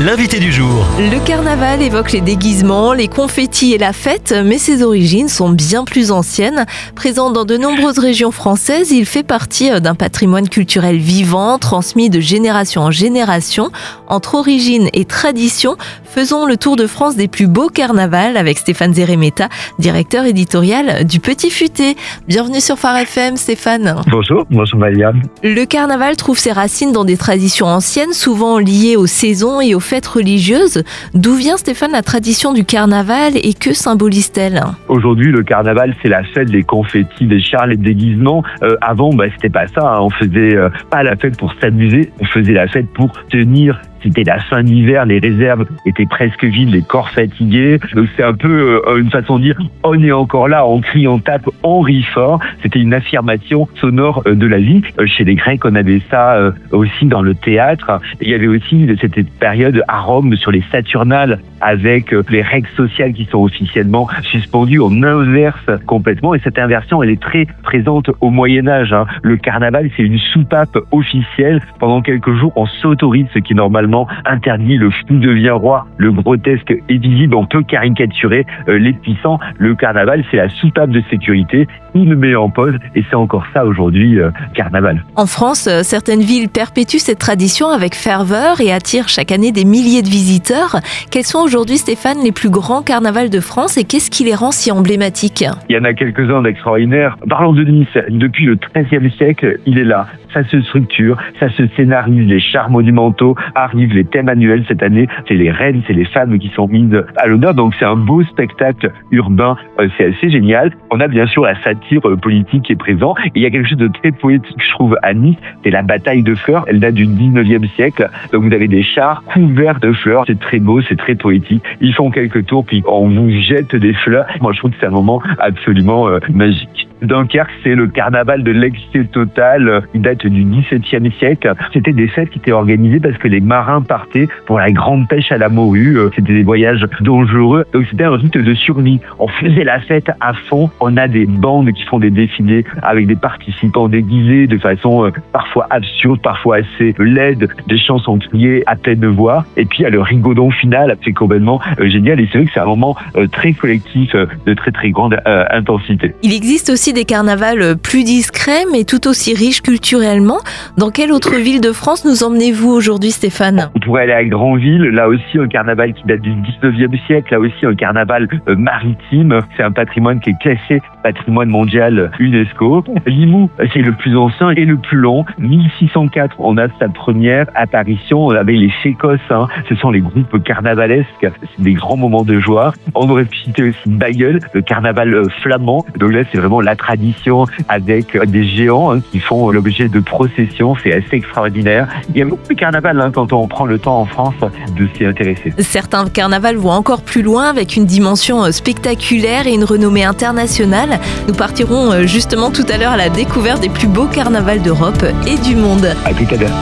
L'invité du jour. Le carnaval évoque les déguisements, les confettis et la fête, mais ses origines sont bien plus anciennes. Présent dans de nombreuses régions françaises, il fait partie d'un patrimoine culturel vivant, transmis de génération en génération. Entre origine et tradition, faisons le tour de France des plus beaux carnavals avec Stéphane Zeremeta, directeur éditorial du Petit Futé. Bienvenue sur Phare FM, Stéphane. Bonjour Marianne. Le carnaval trouve ses racines dans des traditions anciennes, souvent liées aux saisons et aux fêtes religieuses. D'où vient, Stéphane, la tradition du carnaval et que symbolise-t-elle ? Aujourd'hui, le carnaval, c'est la fête des confettis, des chars, les déguisements. Avant, c'était pas ça. On faisait pas la fête pour s'amuser, on faisait la fête pour tenir. C'était la fin d'hiver, les réserves étaient presque vides, les corps fatigués. Donc c'est un peu une façon de dire on est encore là, on crie, on tape, on rit fort. C'était une affirmation sonore de la vie. Chez les Grecs, on avait ça aussi dans le théâtre. Il y avait aussi cette période à Rome sur les Saturnales avec les règles sociales qui sont officiellement suspendues. On inverse complètement et cette inversion, elle est très présente au Moyen-Âge. Le carnaval, c'est une soupape officielle. Pendant quelques jours, on s'autorise ce qui est normalement interdit. Le fou devient roi, le grotesque est visible, on peut caricaturer les puissants. Le carnaval, c'est la soupape de sécurité, il le met en pause et c'est encore ça aujourd'hui, carnaval. En France, certaines villes perpétuent cette tradition avec ferveur et attirent chaque année des milliers de visiteurs. Quels sont aujourd'hui, Stéphane, les plus grands carnavals de France et qu'est-ce qui les rend si emblématiques ? Il y en a quelques-uns d'extraordinaires. Parlons de Nice, depuis le XIIIe siècle, il est là. Ça se structure, ça se scénarise, les chars monumentaux arrivent, les thèmes annuels cette année, c'est les reines, c'est les femmes qui sont mises à l'honneur, donc c'est un beau spectacle urbain, c'est assez génial. On a bien sûr la satire politique qui est présente, et il y a quelque chose de très poétique, je trouve, à Nice, c'est la bataille de fleurs, elle date du 19e siècle, donc vous avez des chars couverts de fleurs, c'est très beau, c'est très poétique, ils font quelques tours, puis on vous jette des fleurs. Moi je trouve que c'est un moment absolument magique. Dunkerque, c'est le carnaval de l'excès total, il date du XVIIe siècle. C'était des fêtes qui étaient organisées parce que les marins partaient pour la grande pêche à la morue. C'était des voyages dangereux. Donc c'était un rite de survie. On faisait la fête à fond. On a des bandes qui font des défilés avec des participants déguisés de façon parfois absurde, parfois assez laide, des chansons criées à pleine voix. Et puis il y a le rigodon final, c'est complètement génial. Et c'est vrai que c'est un moment très collectif, de très très grande intensité. Il existe aussi des carnavals plus discrets, mais tout aussi riches culturellement. Dans quelle autre ville de France nous emmenez-vous aujourd'hui, Stéphane ? On pourrait aller à Granville, là aussi un carnaval qui date du 19e siècle, là aussi un carnaval maritime. C'est un patrimoine qui est classé patrimoine mondial UNESCO. Limoux, c'est le plus ancien et le plus long. 1604, on a sa première apparition. On avait les Fécos, ce sont les groupes carnavalesques. C'est des grands moments de joie. On aurait pu citer aussi Bailleul, le carnaval flamand. Donc là, c'est vraiment la tradition avec des géants qui font l'objet de processions. C'est assez extraordinaire. Il y a beaucoup de carnaval quand on prend le temps en France de s'y intéresser. Certains carnavals vont encore plus loin avec une dimension spectaculaire et une renommée internationale. Nous partirons justement tout à l'heure à la découverte des plus beaux carnavals d'Europe et du monde. À tout à l'heure.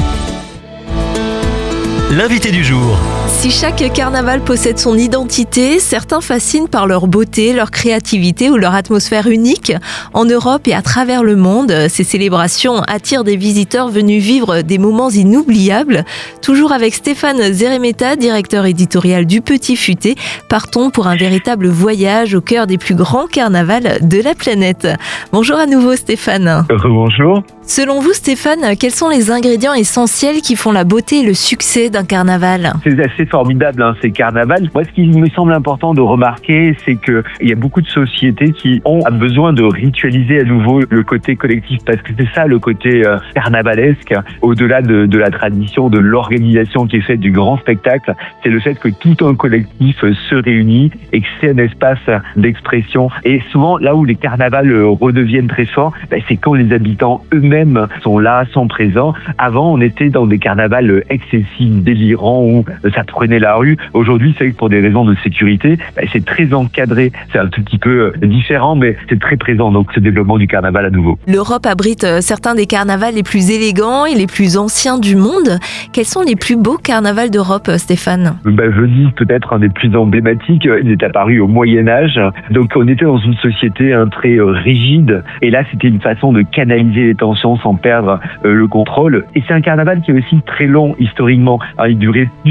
L'invité du jour. Si chaque carnaval possède son identité, certains fascinent par leur beauté, leur créativité ou leur atmosphère unique. En Europe et à travers le monde, ces célébrations attirent des visiteurs venus vivre des moments inoubliables. Toujours avec Stéphane Zeremeta, directeur éditorial du Petit Futé, partons pour un véritable voyage au cœur des plus grands carnavals de la planète. Bonjour à nouveau Stéphane. Bonjour. Selon vous Stéphane, quels sont les ingrédients essentiels qui font la beauté et le succès d'un carnaval ? C'est assez formidable ces carnavals. Moi, ce qui me semble important de remarquer, c'est qu'il y a beaucoup de sociétés qui ont besoin de ritualiser à nouveau le côté collectif, parce que c'est ça le côté carnavalesque, au-delà de la tradition, de l'organisation qui est faite du grand spectacle, c'est le fait que tout un collectif se réunit et que c'est un espace d'expression. Et souvent, là où les carnavals redeviennent très forts, c'est quand les habitants eux-mêmes sont là, sont présents. Avant, on était dans des carnavals excessifs, délirants, où ça prenait la rue. Aujourd'hui, c'est vrai que pour des raisons de sécurité, c'est très encadré. C'est un tout petit peu différent, mais c'est très présent, donc ce développement du carnaval à nouveau. L'Europe abrite certains des carnavals les plus élégants et les plus anciens du monde. Quels sont les plus beaux carnavals d'Europe, Stéphane ? Venise, peut-être un des plus emblématiques. Il est apparu au Moyen-Âge. Donc, on était dans une société très rigide. Et là, c'était une façon de canaliser les tensions sans perdre le contrôle. Et c'est un carnaval qui est aussi très long historiquement. Il durait plusieurs mois.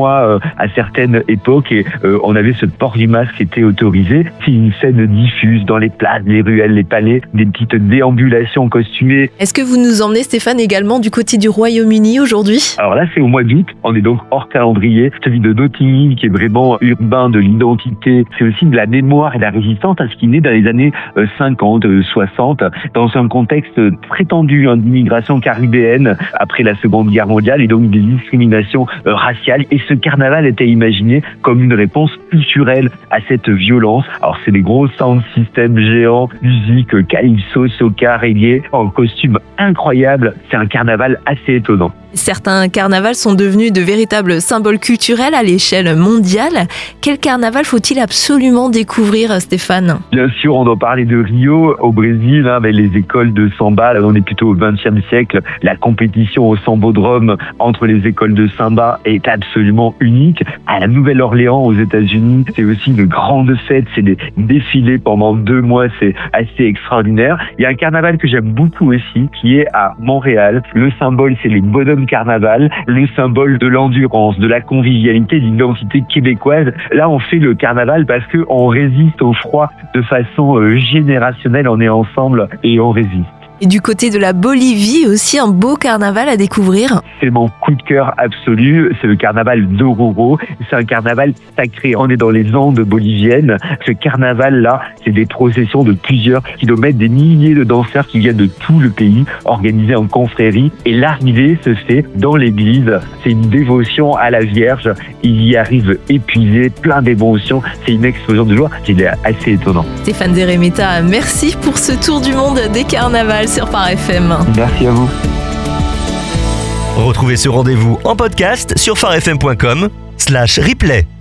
mois à certaines époques et on avait ce port du masque qui était autorisé. C'est une scène diffuse dans les places, les ruelles, les palais, des petites déambulations costumées. Est-ce que vous nous emmenez, Stéphane, également du côté du Royaume-Uni aujourd'hui ? Alors là, c'est au mois d'août. On est donc hors calendrier. Celui de Notting Hill qui est vraiment urbain, de l'identité. C'est aussi de la mémoire et de la résistance à ce qui naît dans les années 50, 60, dans un contexte très tendu d'immigration caribéenne après la Seconde Guerre mondiale et donc des discriminations raciales. Et ce carnaval était imaginé comme une réponse culturelle à cette violence. Alors c'est des gros sound systems géants, musique, calypso, soca, reggae, en costume incroyable. C'est un carnaval assez étonnant. Certains carnavals sont devenus de véritables symboles culturels à l'échelle mondiale. Quel carnaval faut-il absolument découvrir, Stéphane ? Bien sûr, on doit parler de Rio, au Brésil, avec les écoles de samba. Là, on est plutôt au XXe siècle. La compétition au sambodrome entre les écoles de samba est absolument unique. À la Nouvelle-Orléans, aux États-Unis, c'est aussi une grande fête. C'est des défilés pendant 2 mois. C'est assez extraordinaire. Il y a un carnaval que j'aime beaucoup aussi, qui est à Montréal. Le symbole, c'est les bonhommes carnaval, le symbole de l'endurance, de la convivialité, de l'identité québécoise. Là, on fait le carnaval parce que on résiste au froid de façon générationnelle. On est ensemble et on résiste. Et du côté de la Bolivie aussi, un beau carnaval à découvrir. C'est mon coup de cœur absolu, c'est le carnaval d'Oruro. C'est un carnaval sacré, on est dans les Andes boliviennes. Ce carnaval-là, c'est des processions de plusieurs kilomètres, des milliers de danseurs qui viennent de tout le pays, organisés en confrérie. Et l'arrivée se fait dans l'église. C'est une dévotion à la Vierge. Il y arrive épuisé, plein d'émotions. C'est une explosion de joie. C'est assez étonnant. Stéphane Deremeta, merci pour ce tour du monde des carnavals sur Phare FM. Merci à vous. Retrouvez ce rendez-vous en podcast sur pharefm.com/replay.